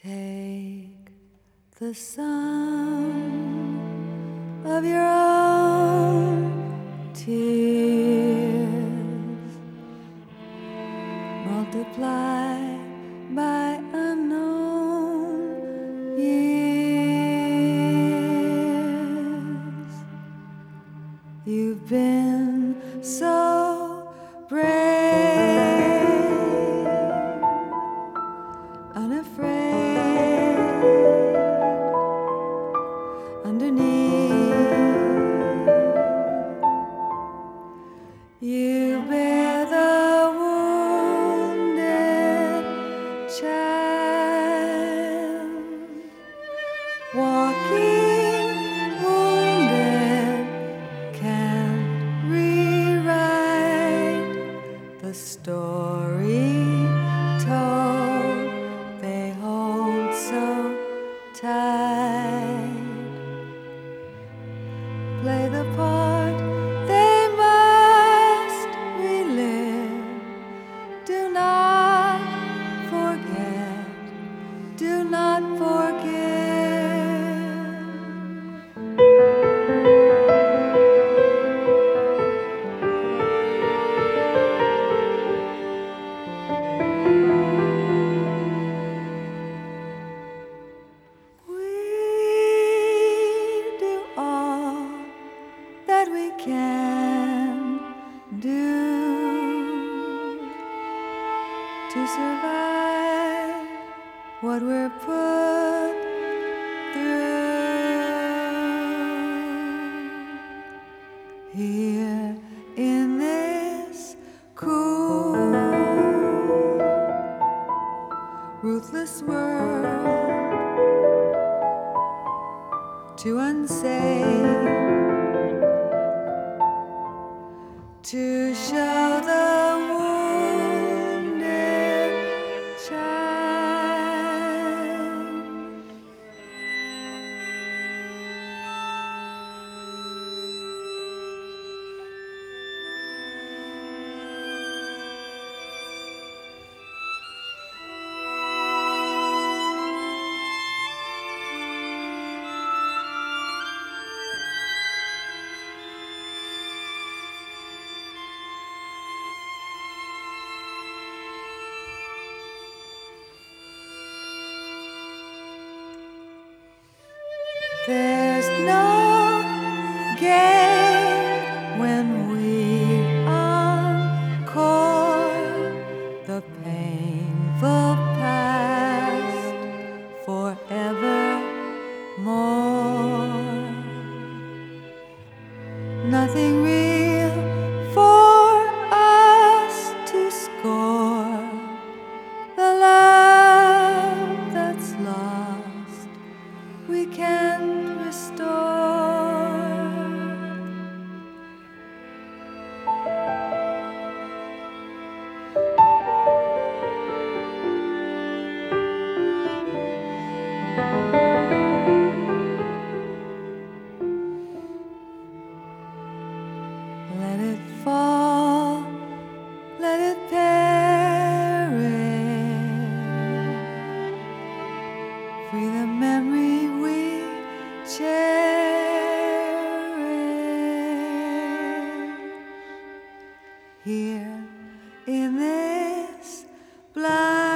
Take the sound of your own tears, multiply by unknown years. You've been so brave, unafraid, underneath you bear the wounded child, walking wounded, can't rewrite the story told. They hold so tight, play the part they must relive. Do not forget, do not forget. That we can do to survive what we're put through here in this cool, ruthless world. To unsay, to show the wounded child. There's no gain when we encore the painful past forevermore. Nothing real for us to score. The love that's lost we can't restore. Let it fall, let it perish, free the memory we cherish here in this blind